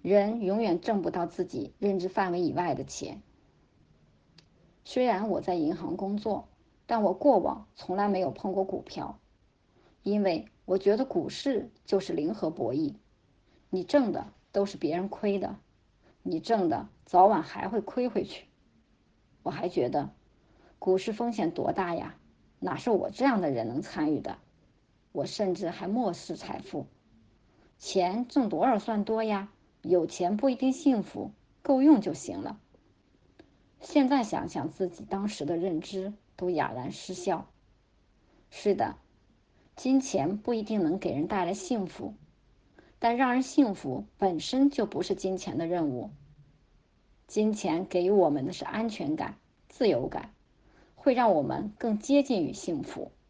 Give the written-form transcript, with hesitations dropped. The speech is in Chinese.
人永远挣不到自己认知范围以外的钱。虽然我在银行工作，但我过往从来没有碰过股票，因为我觉得股市就是零和博弈，你挣的都是别人亏的，你挣的早晚还会亏回去。我还觉得股市风险多大呀，哪是我这样的人能参与的？我甚至还漠视财富，钱挣多少算多呀？有钱不一定幸福，够用就行了。现在想想自己当时的认知，都哑然失笑。是的，金钱不一定能给人带来幸福，但让人幸福本身就不是金钱的任务。金钱给予我们的是安全感、自由感，会让我们更接近于幸福。